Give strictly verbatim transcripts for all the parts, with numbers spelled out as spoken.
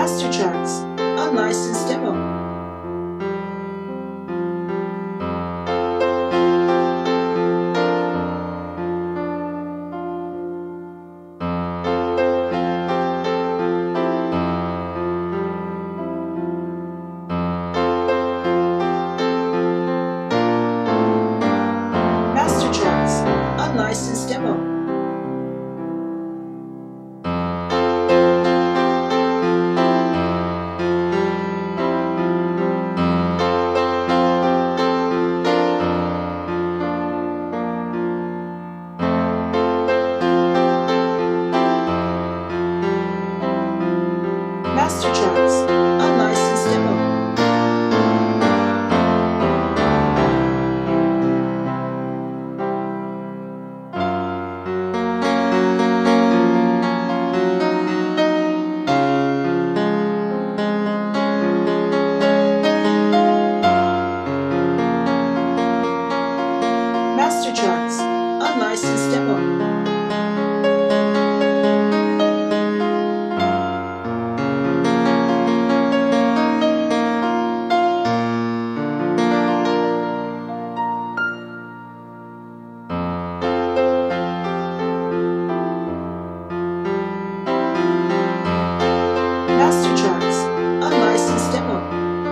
Master Tracks, unlicensed demo. Master Tracks, unlicensed demo. Master Tracks, unlicensed demo. Master Tracks, unlicensed demo. Master Tracks, unlicensed demo.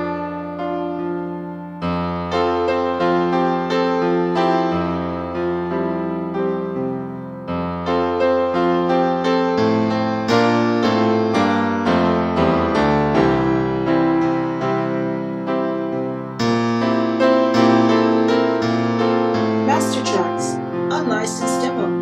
Master Tracks, unlicensed demo.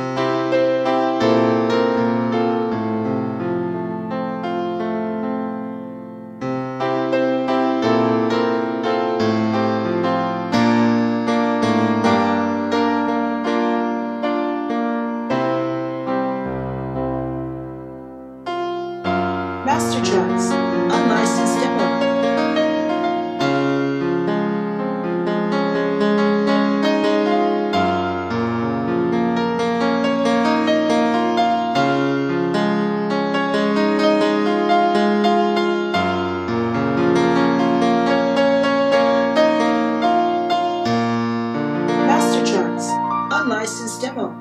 Master Tracks, unlicensed demo. Master Tracks, unlicensed demo.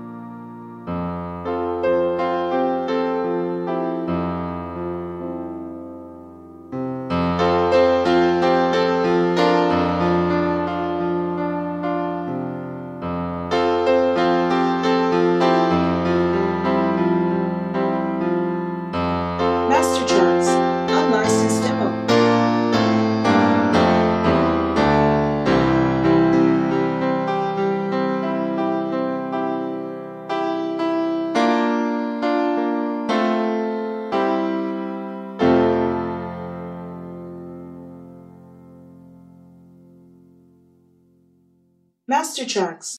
Master Tracks, unlicensed demo. Master Tracks.